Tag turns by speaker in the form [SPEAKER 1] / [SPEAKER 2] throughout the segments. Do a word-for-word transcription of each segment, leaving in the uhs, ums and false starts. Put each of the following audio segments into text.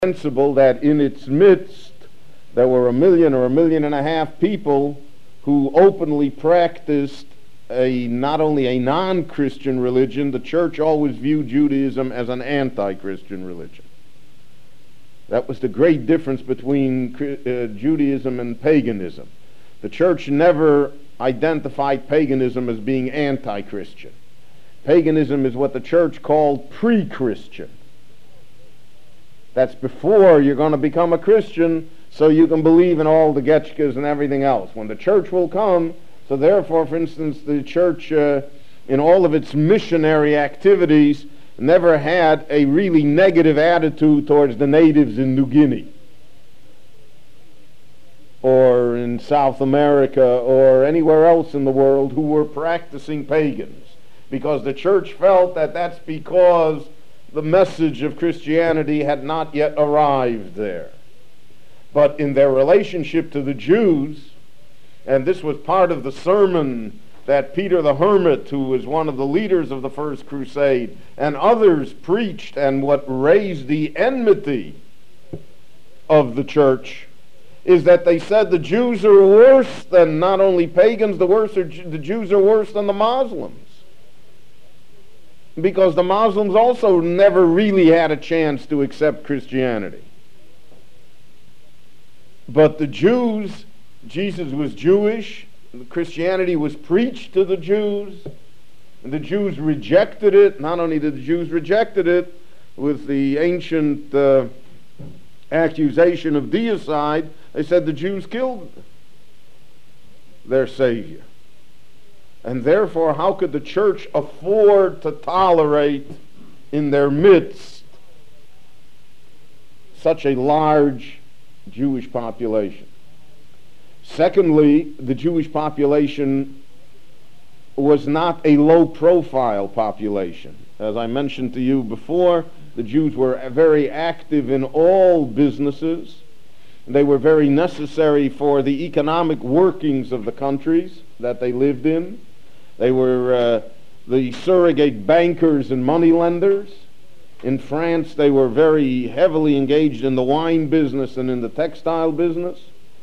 [SPEAKER 1] Sensible that in its midst there were a million or a million and a half people who openly practiced a not only a non-Christian religion. The church always viewed Judaism as an anti-Christian religion. That was the great difference between uh, Judaism and paganism. The church never identified paganism as being anti-Christian. Paganism is what the church called pre-Christian. That's before you're going to become a Christian, so you can believe in all the Getchkas and everything else. When the church will come, so therefore, for instance, the church, uh, in all of its missionary activities, never had a really negative attitude towards the natives in New Guinea, or in South America, or anywhere else in the world who were practicing pagans, because the church felt that that's because the message of Christianity had not yet arrived there. But in their relationship to the Jews, and this was part of the sermon that Peter the Hermit, who was one of the leaders of the First Crusade, and others preached, and what raised the enmity of the church is that they said the Jews are worse than not only pagans, the, worse are, the Jews are worse than the Muslims. Because the Muslims also never really had a chance to accept Christianity. But the Jews, Jesus was Jewish, Christianity was preached to the Jews, and the Jews rejected it. Not only did the Jews reject it with the ancient uh, accusation of deicide, they said the Jews killed their Savior. And therefore, how could the church afford to tolerate in their midst such a large Jewish population? Secondly, the Jewish population was not a low-profile population. As I mentioned to you before, the Jews were very active in all businesses. They were very necessary for the economic workings of the countries that they lived in. They were uh, the surrogate bankers and moneylenders. In France, they were very heavily engaged in the wine business and in the textile business.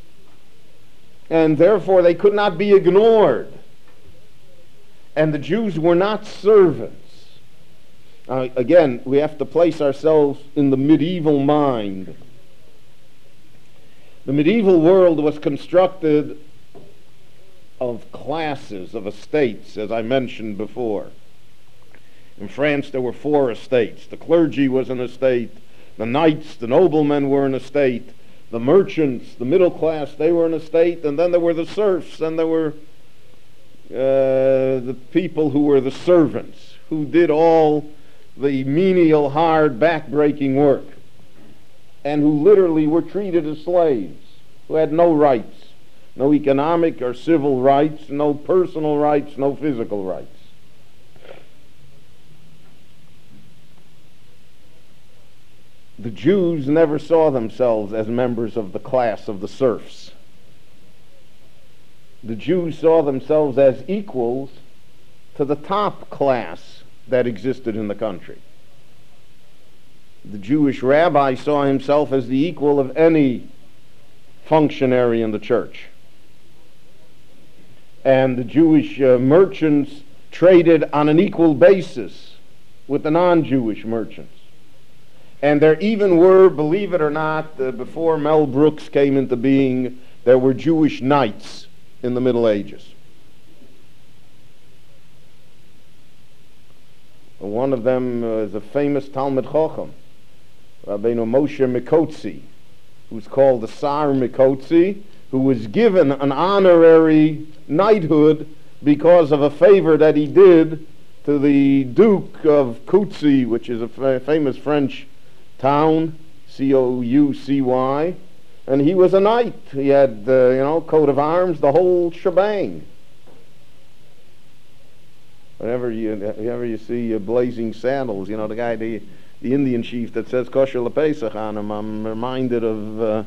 [SPEAKER 1] And therefore, they could not be ignored. And the Jews were not servants. Uh, again, we have to place ourselves in the medieval mind. The medieval world was constructed of classes, of estates, as I mentioned before. In France, there were four estates. The clergy was an estate. The knights, the noblemen were an estate. The merchants, the middle class, they were an estate. And then there were the serfs, and there were uh, the people who were the servants, who did all the menial, hard, back-breaking work, and who literally were treated as slaves, who had no rights. No economic or civil rights, no personal rights, no physical rights. The Jews never saw themselves as members of the class of the serfs. The Jews saw themselves as equals to the top class that existed in the country. The Jewish rabbi saw himself as the equal of any functionary in the church. And the Jewish uh, merchants traded on an equal basis with the non-Jewish merchants. And there even were, believe it or not, uh, before Mel Brooks came into being, there were Jewish knights in the Middle Ages. One of them uh, is a famous Talmud Chacham, Rabbeinu Moshe Mikotzi, who's called the Sar Mikotzi, who was given an honorary knighthood because of a favor that he did to the Duke of Coucy, which is a f- famous French town, C O U C Y, and he was a knight. He had, uh, you know, coat of arms, the whole shebang. Whenever you, whenever you see uh, blazing sandals, you know, the guy, the, the Indian chief that says kosher lepesach on him, I'm reminded of uh,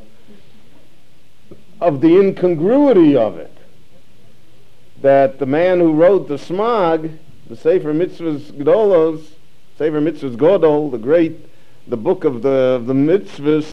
[SPEAKER 1] of the incongruity of it. That the man who wrote the Smag, the Sefer Mitzvahs Gdolos, Sefer Mitzvahs Godol, the great the book of the, the mitzvahs